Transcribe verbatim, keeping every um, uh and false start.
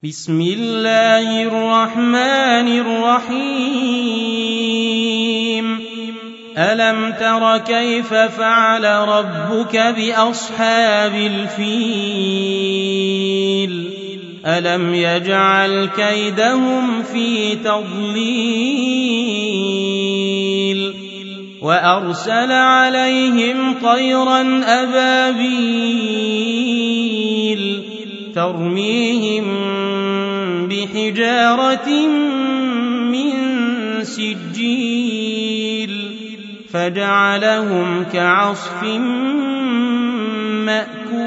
بسم الله الرحمن الرحيم ألم تر كيف فعل ربك بأصحاب الفيل ألم يجعل كيدهم في تضليل وأرسل عليهم طيرا أبابيل ترميهم بحجارة من سجيل فجعلهم كعصف مأكول.